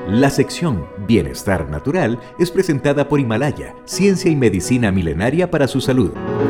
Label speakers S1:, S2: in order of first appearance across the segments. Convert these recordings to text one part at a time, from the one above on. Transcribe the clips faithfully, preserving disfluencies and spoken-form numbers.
S1: La sección Bienestar Natural es presentada por Himalaya, ciencia y medicina milenaria para su salud.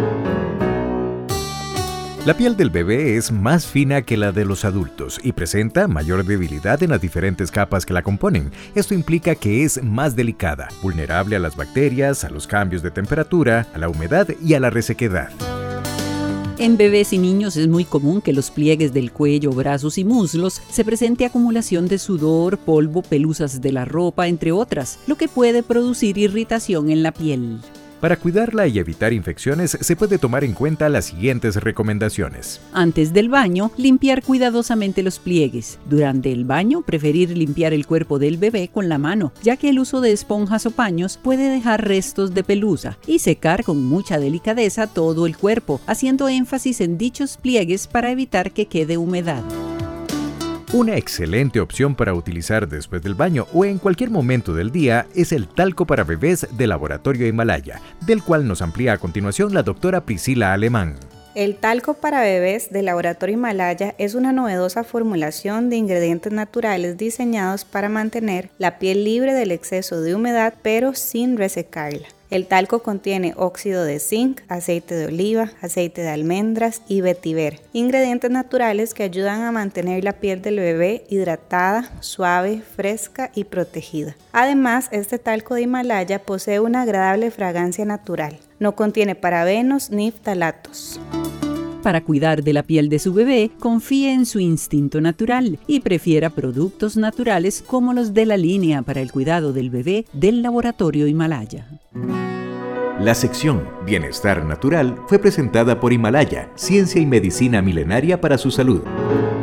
S1: La piel del bebé es más fina que la de los adultos y presenta mayor debilidad en las diferentes capas que la componen. Esto implica que es más delicada, vulnerable a las bacterias, a los cambios de temperatura, a la humedad y a la resequedad.
S2: En bebés y niños es muy común que los pliegues del cuello, brazos y muslos se presente acumulación de sudor, polvo, pelusas de la ropa, entre otras, lo que puede producir irritación en la piel.
S1: Para cuidarla y evitar infecciones, se puede tomar en cuenta las siguientes recomendaciones.
S2: Antes del baño, limpiar cuidadosamente los pliegues. Durante el baño, preferir limpiar el cuerpo del bebé con la mano, ya que el uso de esponjas o paños puede dejar restos de pelusa, y secar con mucha delicadeza todo el cuerpo, haciendo énfasis en dichos pliegues para evitar que quede humedad.
S1: Una excelente opción para utilizar después del baño o en cualquier momento del día es el talco para bebés de Laboratorio Himalaya, del cual nos amplía a continuación la doctora Priscila Alemán.
S3: El talco para bebés de Laboratorio Himalaya es una novedosa formulación de ingredientes naturales diseñados para mantener la piel libre del exceso de humedad, pero sin resecarla. El talco contiene óxido de zinc, aceite de oliva, aceite de almendras y vetiver, ingredientes naturales que ayudan a mantener la piel del bebé hidratada, suave, fresca y protegida. Además, este talco de Himalaya posee una agradable fragancia natural. No contiene parabenos ni ftalatos.
S2: Para cuidar de la piel de su bebé, confíe en su instinto natural y prefiera productos naturales como los de la línea para el cuidado del bebé del Laboratorio Himalaya.
S1: La sección Bienestar Natural fue presentada por Himalaya, ciencia y medicina milenaria para su salud.